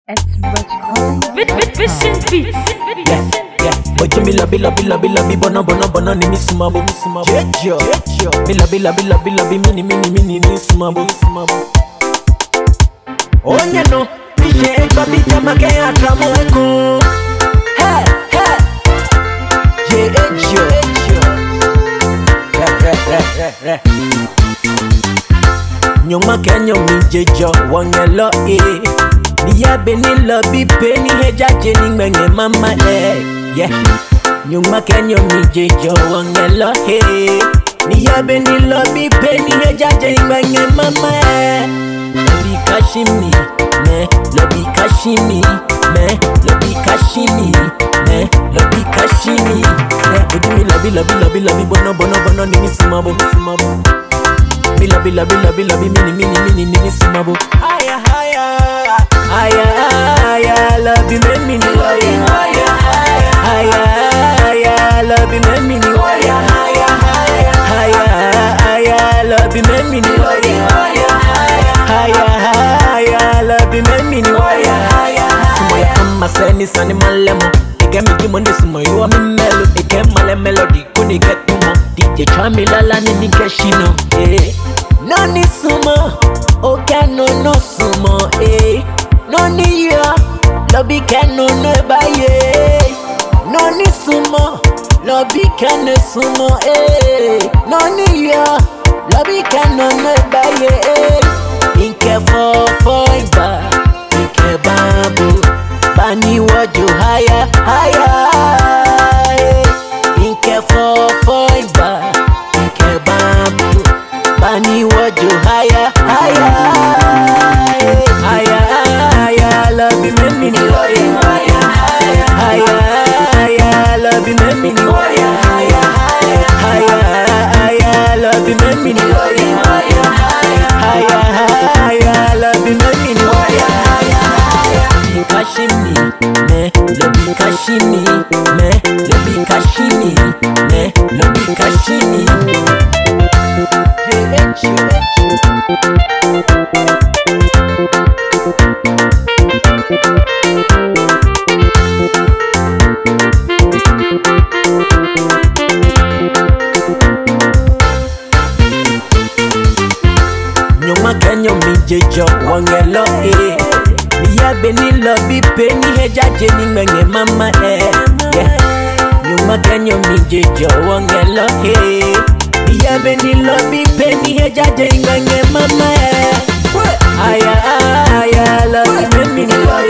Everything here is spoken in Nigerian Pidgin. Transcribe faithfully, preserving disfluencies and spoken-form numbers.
It's Rich Calling. With with Vision Beats. Yeah, yeah. But you me love, love, love, love, bono, bono, bono, ni miss mabo, miss mabo. Jejo, jejo. Me love, love, love, love, mini, mini, mini, miss mabo, miss mabo. Oh, you know, Vision, baby, jama ke atramo eko. Hey, hey. Jejo, jejo. Re, re, re, re, re. Nyoma kenyo mi jejo, wangelo eh. Niya beni lobby penny heja jeni menge mama eh yeah nyuma kenyo mi jejo wangelo hey Niya beni lobby penny heja jeni menge mama eh Lobby kashimi me lobby kashimi me lobby kashimi me lobby kashimi eh edi mi lobby lobby lobby lobby bono bono bono ni simabo simabo mi lobby lobby lobby lobby mini mini mini ni simabo haya haya Aya, aya, love you, make me know. Aya, aya, aya, love you, make me know. Aya, aya, aya, love you, make me know. Aya, aya, love you, make me know. Sumo ya kama seni sani malemo. Ike mi kimo ndi sumo yuwa mi melo. Ike male melody kuni ketumo. D J chami lala ni nikeshino. No ni sumo, oka no no sumo. Eh. No ni ya, lobby can no no baye. No ni sumo, lobby can no sumo eh. No ni ya, lobby can no no baye eh. Inke fo fo imba, inke babu, bani waju haya haya. Inke fo fo imba, inke babu, bani waju haya haya. Haya. Love you, make me know. Higher, higher, love you, make me know. Higher, higher, love you, make me know. Higher, higher, love you, make me know. Love kashimi, me, love kashimi, me, love kashimi, me, love kashimi. Nyoma kenyo mi jejo wangelo eh Niya beni lobby penny heja jeni menge mama eh yeah Nyoma kenyo mi jejo wangelo eh Niya beni lobby penny heja jeni menge mama eh Aya aya love you make me know